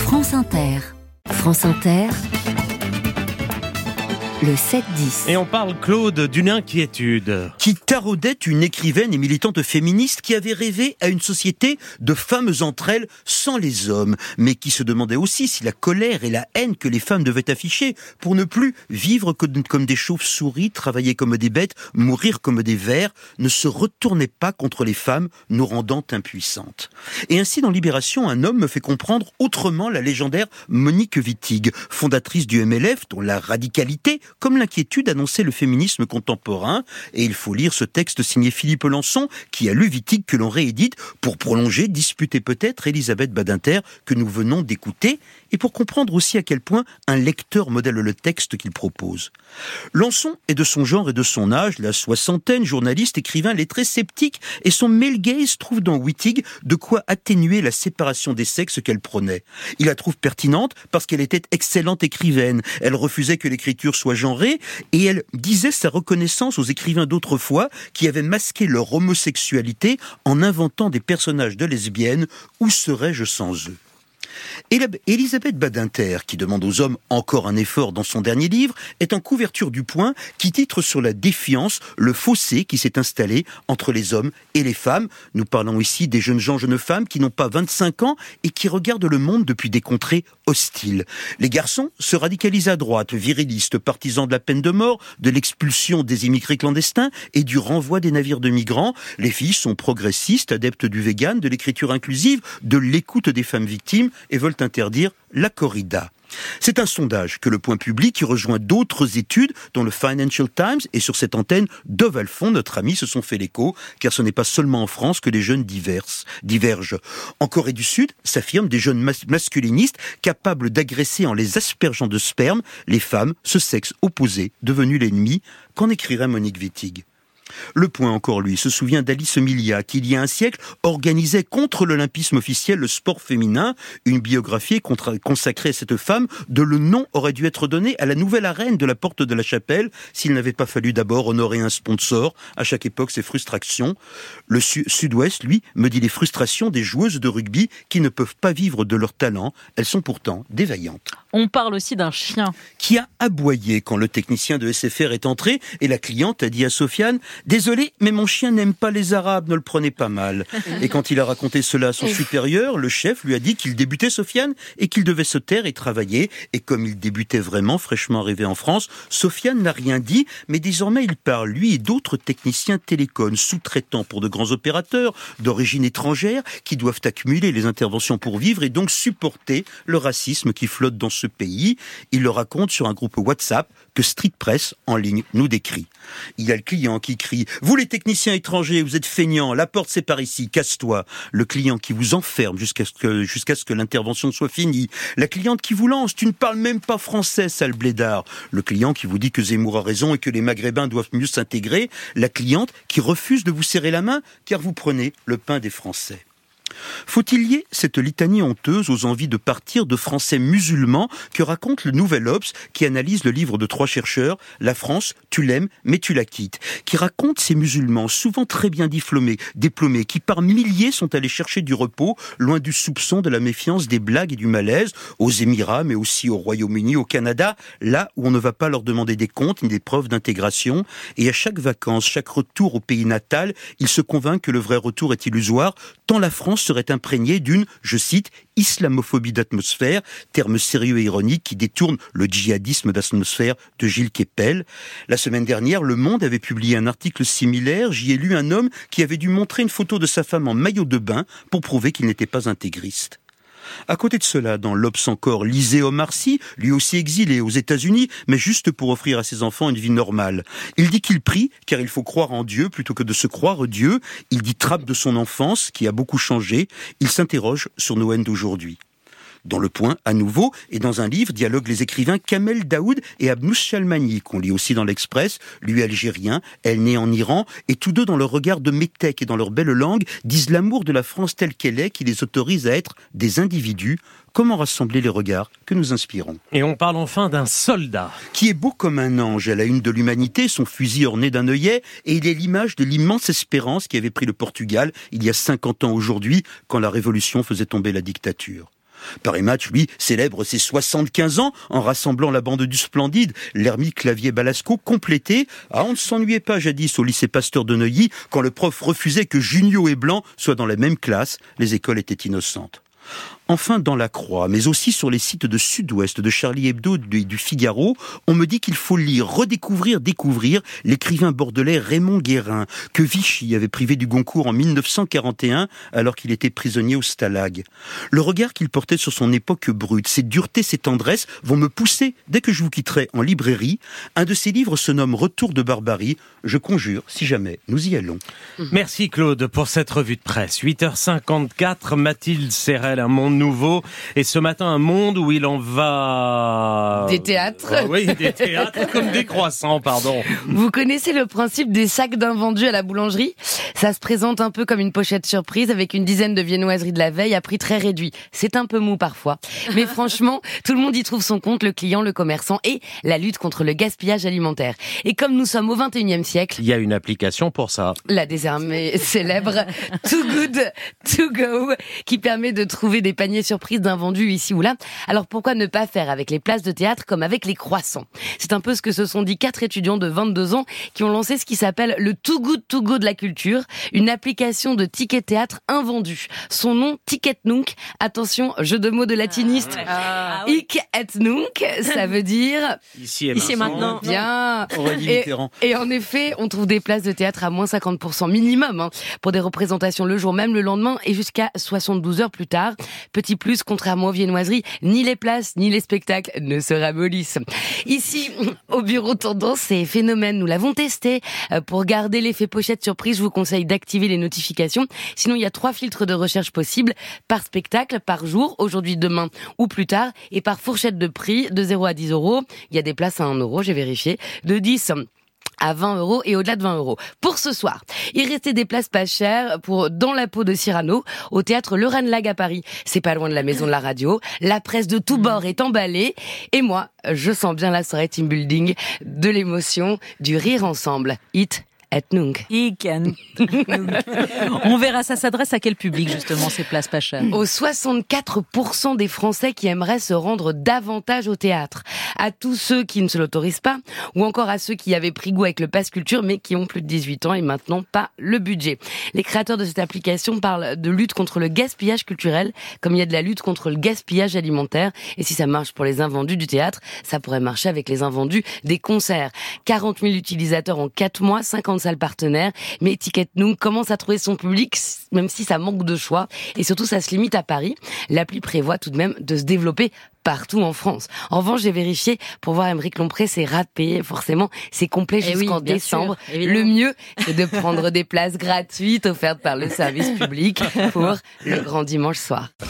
France Inter. France Inter, le 7-10. Et on parle, Claude, d'une inquiétude. Qui taraudait une écrivaine et militante féministe qui avait rêvé à une société de femmes entre elles sans les hommes, mais qui se demandait aussi si la colère et la haine que les femmes devaient afficher pour ne plus vivre comme des chauves-souris, travailler comme des bêtes, mourir comme des vers, ne se retournaient pas contre les femmes, nous rendant impuissantes. Et ainsi, dans Libération, un homme me fait comprendre autrement la légendaire Monique Wittig, fondatrice du MLF, dont la radicalité comme l'inquiétude annonçait le féminisme contemporain. Et il faut lire ce texte signé Philippe Lançon, qui a lu Wittig, que l'on réédite pour prolonger, disputer peut-être Elisabeth Badinter, que nous venons d'écouter, et pour comprendre aussi à quel point un lecteur modèle le texte qu'il propose. Lançon est de son genre et de son âge, la soixantaine, journaliste, écrivain lettré, sceptique, et son male gaze trouve dans Wittig de quoi atténuer la séparation des sexes qu'elle prônait. Il la trouve pertinente parce qu'elle était excellente écrivaine. Elle refusait que l'écriture soit genrée, et elle disait sa reconnaissance aux écrivains d'autrefois qui avaient masqué leur homosexualité en inventant des personnages de lesbiennes. Où serais-je sans eux ? Elisabeth Badinter, qui demande aux hommes encore un effort dans son dernier livre, est en couverture du Point, qui titre sur la défiance, le fossé qui s'est installé entre les hommes et les femmes. Nous parlons ici des jeunes gens, jeunes femmes qui n'ont pas 25 ans et qui regardent le monde depuis des contrées hostiles. Les garçons se radicalisent à droite, virilistes, partisans de la peine de mort, de l'expulsion des immigrés clandestins et du renvoi des navires de migrants. Les filles sont progressistes, adeptes du vegan, de l'écriture inclusive, de l'écoute des femmes victimes et veulent interdire la corrida. C'est un sondage que le Point publie qui rejoint d'autres études dont le Financial Times, et sur cette antenne, Dove Alphon, notre ami, se sont fait l'écho, car ce n'est pas seulement en France que les jeunes divergent. En Corée du Sud, s'affirment des jeunes masculinistes capables d'agresser en les aspergeant de sperme les femmes, ce sexe opposé, devenu l'ennemi. Qu'en écrirait Monique Wittig ? Le Point, encore lui, se souvient d'Alice Milia, qui il y a un siècle organisait contre l'olympisme officiel le sport féminin, une biographie consacrée à cette femme dont le nom aurait dû être donné à la nouvelle arène de la Porte de la Chapelle s'il n'avait pas fallu d'abord honorer un sponsor, à chaque époque ses frustrations. Le Sud-Ouest, lui, me dit les frustrations des joueuses de rugby qui ne peuvent pas vivre de leur talent, elles sont pourtant défaillantes. On parle aussi d'un chien qui a aboyé quand le technicien de SFR est entré et la cliente a dit à Sofiane « Désolé, mais mon chien n'aime pas les Arabes, ne le prenez pas mal. » Et quand il a raconté cela à son supérieur, le chef lui a dit qu'il débutait Sofiane et qu'il devait se taire et travailler. Et comme il débutait vraiment, fraîchement arrivé en France, Sofiane n'a rien dit, mais désormais il parle, lui et d'autres techniciens télécoms, sous-traitants pour de grands opérateurs d'origine étrangère qui doivent accumuler les interventions pour vivre et donc supporter le racisme qui flotte dans ce pays. Il le raconte sur un groupe WhatsApp que Street Press en ligne nous décrit. Il y a le client qui crie « Vous les techniciens étrangers, vous êtes feignants, la porte c'est par ici, casse-toi ». Le client qui vous enferme jusqu'à ce que l'intervention soit finie. La cliente qui vous lance « Tu ne parles même pas français, sale blédard ». Le client qui vous dit que Zemmour a raison et que les Maghrébins doivent mieux s'intégrer. La cliente qui refuse de vous serrer la main car vous prenez le pain des Français. Faut-il lier cette litanie honteuse aux envies de partir de Français musulmans que raconte le Nouvel Obs qui analyse le livre de 3 chercheurs, La France, tu l'aimes, mais tu la quittes, qui raconte ces musulmans souvent très bien diplômés, qui par milliers sont allés chercher du repos, loin du soupçon, de la méfiance, des blagues et du malaise, aux Émirats, mais aussi au Royaume-Uni, au Canada, là où on ne va pas leur demander des comptes ni des preuves d'intégration. Et à chaque vacances, chaque retour au pays natal, ils se convainquent que le vrai retour est illusoire, tant la France serait imprégnée d'une, je cite, islamophobie d'atmosphère, terme sérieux et ironique qui détourne le djihadisme d'atmosphère de Gilles Kepel. La semaine dernière, Le Monde avait publié un article similaire. J'y ai lu un homme qui avait dû montrer une photo de sa femme en maillot de bain pour prouver qu'il n'était pas intégriste. À côté de cela, dans l'Obs encore, lisez Omar Sy, lui aussi exilé aux États-Unis, mais juste pour offrir à ses enfants une vie normale. Il dit qu'il prie, car il faut croire en Dieu plutôt que de se croire Dieu. Il dit trappe de son enfance, qui a beaucoup changé. Il s'interroge sur nos haines d'aujourd'hui. Dans Le Point, à nouveau, et dans un livre, dialoguent les écrivains Kamel Daoud et Abnous Chalmani, qu'on lit aussi dans l'Express, lui algérien, elle née en Iran, et tous deux dans leur regard de métèque et dans leur belle langue, disent l'amour de la France telle qu'elle est, qui les autorise à être des individus. Comment rassembler les regards que nous inspirons ? Et on parle enfin d'un soldat. Qui est beau comme un ange à la une de l'humanité, son fusil orné d'un œillet, et il est l'image de l'immense espérance qui avait pris le Portugal il y a 50 ans aujourd'hui, quand la Révolution faisait tomber la dictature. Paris Match, lui, célèbre ses 75 ans en rassemblant la bande du Splendide, l'ermite Clavier Balasco complété. Ah, on ne s'ennuyait pas jadis au lycée Pasteur de Neuilly quand le prof refusait que Junio et Blanc soient dans la même classe. Les écoles étaient innocentes. Enfin, dans la Croix, mais aussi sur les sites de Sud-Ouest, de Charlie Hebdo et du Figaro, on me dit qu'il faut lire, redécouvrir, découvrir l'écrivain bordelais Raymond Guérin, que Vichy avait privé du Goncourt en 1941, alors qu'il était prisonnier au Stalag. Le regard qu'il portait sur son époque brute, ses duretés, ses tendresses, vont me pousser, dès que je vous quitterai en librairie. Un de ses livres se nomme Retour de Barbarie. Je conjure, si jamais nous y allons. Merci Claude pour cette revue de presse. 8h54, Mathilde Serrel, un monde nouveau. Et ce matin, un monde où il en va... Des théâtres. Oui, des théâtres comme des croissants, pardon. Vous connaissez le principe des sacs d'invendus à la boulangerie ? Ça se présente un peu comme une pochette surprise avec une dizaine de viennoiseries de la veille à prix très réduit. C'est un peu mou parfois. Mais franchement, tout le monde y trouve son compte, le client, le commerçant et la lutte contre le gaspillage alimentaire. Et comme nous sommes au 21e siècle... Il y a une application pour ça. La désormais célèbre Too Good To Go qui permet de trouver des paniers surprises d'invendus ici ou là. Alors pourquoi ne pas faire avec les places de théâtre comme avec les croissants ? C'est un peu ce que se sont dit 4 étudiants de 22 ans qui ont lancé ce qui s'appelle le Too Good To Go de la culture, une application de tickets théâtre invendus. Son nom, Ticket Nunc. Attention, jeu de mots de latiniste. Hic et nunc, ça veut dire... Ici et maintenant. Bien. Et en effet, on trouve des places de théâtre à moins 50% minimum pour des représentations le jour même, le lendemain et jusqu'à 72 heures plus tard. Petit plus, contrairement aux viennoiseries, ni les places ni les spectacles ne se ramollissent. Ici, au bureau Tendance, c'est phénomène. Nous l'avons testé. Pour garder l'effet pochette surprise, je vous conseille d'activer les notifications. Sinon, il y a 3 filtres de recherche possibles par spectacle, par jour, aujourd'hui, demain ou plus tard, et par fourchette de prix de 0 à 10 euros. Il y a des places à 1 euro, j'ai vérifié, de 10 à 20 euros et au-delà de 20 euros. Pour ce soir, il restait des places pas chères pour Dans la peau de Cyrano, au théâtre Le Ranelagh à Paris. C'est pas loin de la maison de la radio. La presse de tous bords est emballée. Et moi, je sens bien la soirée team building, de l'émotion, du rire ensemble. Hit et nunc. On verra, ça s'adresse à quel public justement ces places pas chères ? Aux 64% des Français qui aimeraient se rendre davantage au théâtre, à tous ceux qui ne se l'autorisent pas, ou encore à ceux qui avaient pris goût avec le pass culture mais qui ont plus de 18 ans et maintenant pas le budget. Les créateurs de cette application parlent de lutte contre le gaspillage culturel, comme il y a de la lutte contre le gaspillage alimentaire. Et si ça marche pour les invendus du théâtre, ça pourrait marcher avec les invendus des concerts. 40 000 utilisateurs en 4 mois, 50 salles partenaires, mais Ticket Nunc commence à trouver son public, même si ça manque de choix. Et surtout, ça se limite à Paris. L'appli prévoit tout de même de se développer partout en France. En revanche, j'ai vérifié pour voir Aymeric Lompré, c'est râpé, forcément, c'est complet jusqu'en décembre. Sûr, le mieux, c'est de prendre des places gratuites offertes par le service public pour le grand dimanche soir.